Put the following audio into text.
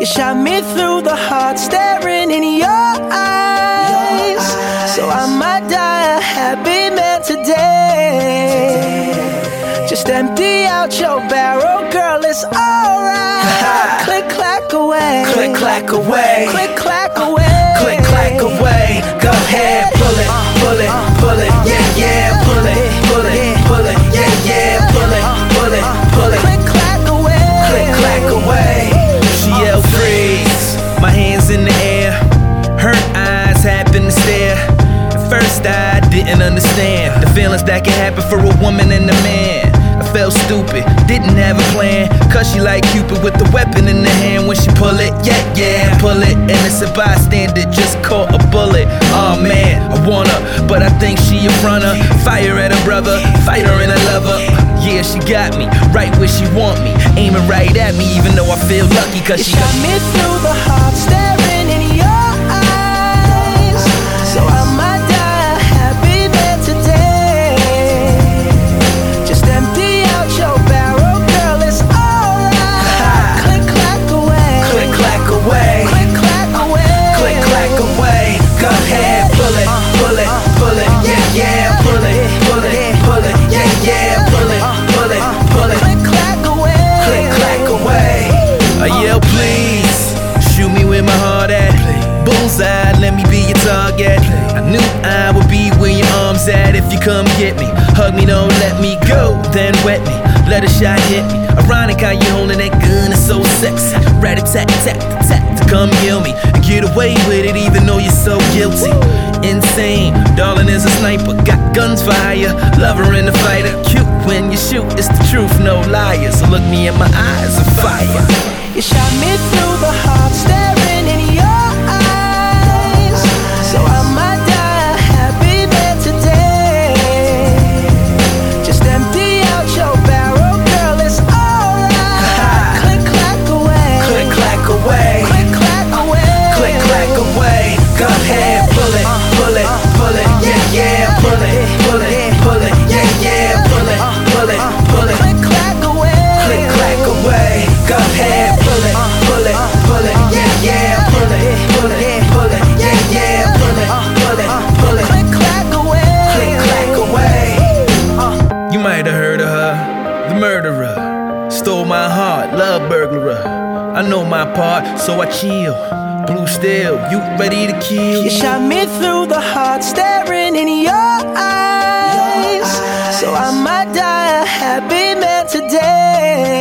You shot me through the heart, staring in your eyes. So I might die a happy man today. Just empty out your barrel, girl, it's alright. Click, clack away. Click, clack away. Click, clack away. Click, clack away. Go ahead, pull it, pull it, pull it. Yeah, yeah, pull it, pull it, pull it. Yeah, yeah, pull it, pull it, pull it. Click, clack away. Click, clack away. She yelled freeze, my hands in the air. Her eyes happened to stare. At first I didn't understand the feelings that can happen for a woman and a man. I felt stupid, didn't have a plan. Cause she like Cupid with the weapon in the hand. When she pull it, yeah, yeah, pull it. Innocent bystander just caught a bullet. Oh man, I want her, but I think she a fronter. Fire at her brother, fight her and a lover. Yeah, she got me, right where she want me. Aiming right at me, even though I feel lucky. Cause she shot me through the heart, staring in your eyes. So I might die a happy man today. Just empty out your barrel, girl, it's alright. Click, clack away. Click, clack away. Click, clack away. Click, clack away. Go ahead, pull it, pull it, pull it. Yeah, yeah, pull it, pull it, pull it. Yeah, yeah, pull it, pull it, pull it. Click, clack away. Click, clack away. I yell, please, shoot me where my heart at. Bullseye, let me be your target. I knew I would be where your arms at. If you come get me, hug me, don't let me go. Then wet me, let a shot hit me. Ironic how you holding that gun, it's so sexy. Rat-a-tat-tat-tat to come kill me and get away with it even though you're so guilty. Insane, darling is a sniper, got guns for hire. Lover and a fighter, cute when you shoot, it's the truth, no liars. So look me in my eyes and fire. You shot me through the heart, staring in your eyes. So I might die a happy man today. Just empty out your barrel, girl, it's alright. Click, clack away. Click, clack away. Click, clack away. Click, clack away. Go ahead, pull it, pull it, pull it. Yeah, yeah, pull it, pull it, pull it. Yeah, yeah, pull it, pull it, pull it. Click, clack away. Click, clack away. Go ahead, pull it, pull it, pull it. Yeah, yeah, pull it, pull it, pull it. Yeah, yeah, pull it, pull it, pull it. Click, clack away. Click, clack away. You might have heard of her, the murderer. Stole my heart, love burglar. I know my part, so I chill. Blue steel, you ready to kill? You shot me through the heart, staring in your eyes. So I might die a happy man today.